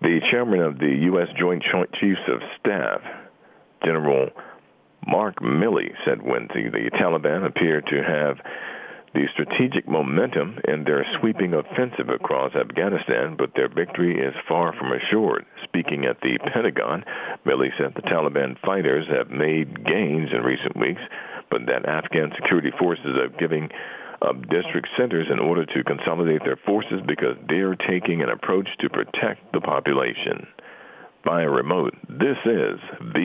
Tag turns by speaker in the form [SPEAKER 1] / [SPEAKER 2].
[SPEAKER 1] The chairman of the U.S. Joint Chiefs of Staff, General Mark Milley, said Wednesday the Taliban appear to have the strategic momentum in their sweeping offensive across Afghanistan, but their victory is far from assured. Speaking at the Pentagon, Milley said the Taliban fighters have made gains in recent weeks, but that Afghan security forces are giving up district centers in order to consolidate their forces because they're taking an approach to protect the population. Via remote, this is